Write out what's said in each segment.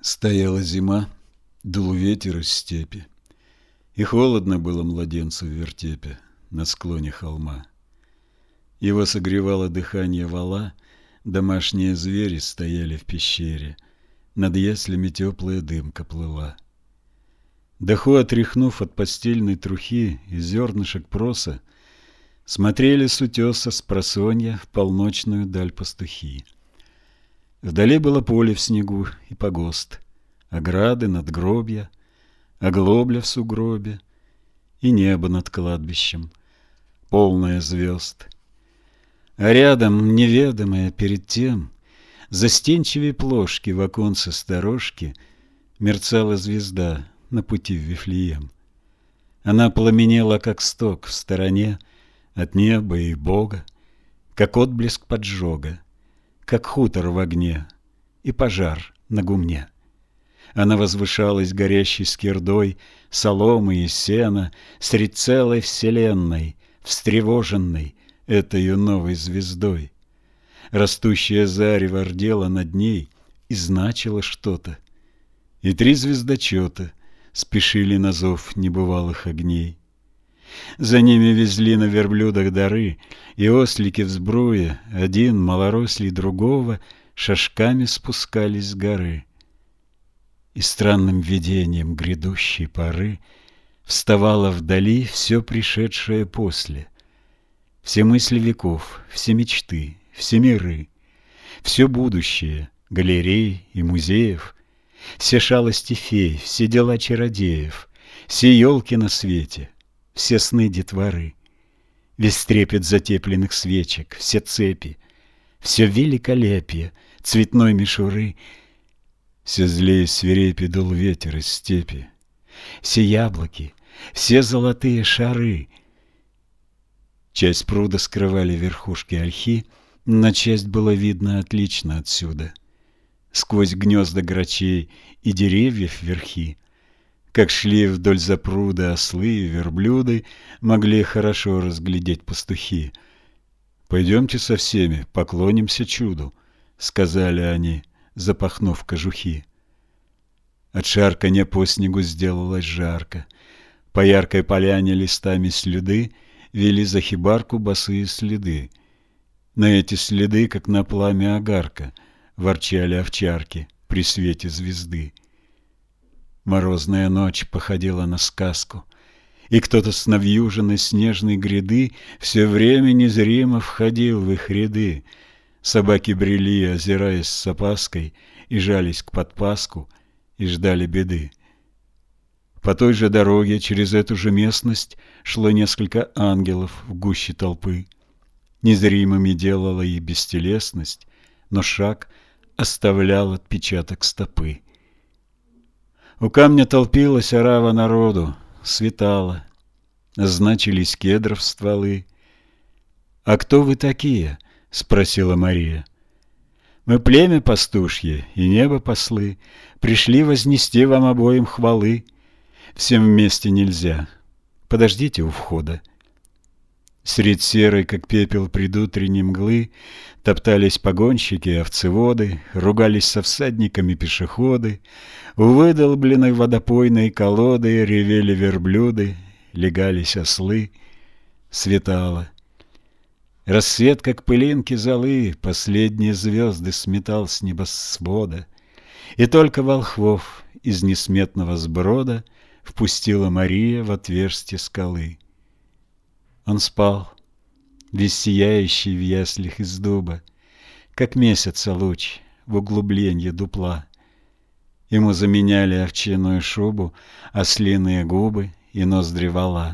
Стояла зима, дул ветер из степи, и холодно было младенцу в вертепе на склоне холма. Его согревало дыхание вала, домашние звери стояли в пещере, над яслями теплая дымка плыла. Доху отряхнув от постельной трухи и зернышек проса, смотрели с утеса спросонья в полночную даль пастухи. Вдали было поле в снегу и погост, ограды, надгробья, оглобля в сугробе и небо над кладбищем, полное звезд. А рядом, неведомая перед тем, застенчивей плошки в оконце сторожки мерцала звезда на пути в Вифлеем. Она пламенела, как сток в стороне от неба и Бога, как отблеск поджога, как хутор в огне и пожар на гумне. Она возвышалась горящей скирдой соломы и сена средь целой вселенной, встревоженной этою новой звездой. Растущее зарево рдело над ней и значило что-то, и три звездочета спешили на зов небывалых огней. За ними везли на верблюдах дары, и ослики в сбруе, один малорослей другого, шажками спускались с горы. И странным видением грядущей поры вставало вдали все пришедшее после. Все мысли веков, все мечты, все миры, все будущее галерей и музеев, все шалости фей, все дела чародеев, все елки на свете, все сны детворы, весь трепет затепленных свечек, все цепи, все великолепие цветной мишуры, все злее свирепи дул ветер из степи, все яблоки, все золотые шары. Часть пруда скрывали верхушки ольхи, но часть было видно отлично отсюда. Сквозь гнезда грачей и деревьев верхи, как шли вдоль запруда ослы и верблюды, могли хорошо разглядеть пастухи. «Пойдемте со всеми, поклонимся чуду», — сказали они, запахнув кожухи. От шарканья по снегу сделалось жарко. По яркой поляне листами слюды вели за хибарку босые следы. На эти следы, как на пламя огарка, ворчали овчарки при свете звезды. Морозная ночь походила на сказку, и кто-то с навьюженной снежной гряды все время незримо входил в их ряды. Собаки брели, озираясь с опаской, и жались к подпаску, и ждали беды. По той же дороге через эту же местность шло несколько ангелов в гуще толпы. Незримыми делала их бестелесность, но шаг оставлял отпечаток стопы. У камня толпилась орава народу, светало, значились кедров стволы. «А кто вы такие?» — спросила Мария. «Мы племя пастушье и небо послы, пришли вознести вам обоим хвалы. Всем вместе нельзя, подождите у входа». Средь серой, как пепел предутренней мглы, топтались погонщики и овцеводы, ругались со всадниками пешеходы, у выдолбленной водопойной колоды ревели верблюды, легались ослы. Светало. Рассвет, как пылинки золы, последние звезды сметал с небосвода, и только волхвов из несметного сброда впустила Мария в отверстие скалы. Он спал, весь сияющий в яслях из дуба, как месяца луч в углубленье дупла. Ему заменяли овчинную шубу, ослиные губы и ноздри вола.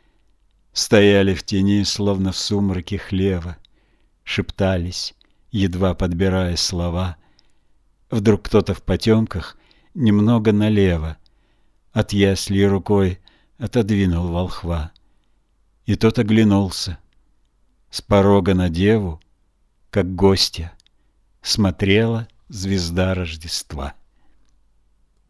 Стояли в тени, словно в сумраке хлева, шептались, едва подбирая слова. Вдруг кто-то в потемках немного налево от ясли рукой отодвинул волхва. И тот оглянулся. С порога на деву, как гостья, смотрела звезда Рождества.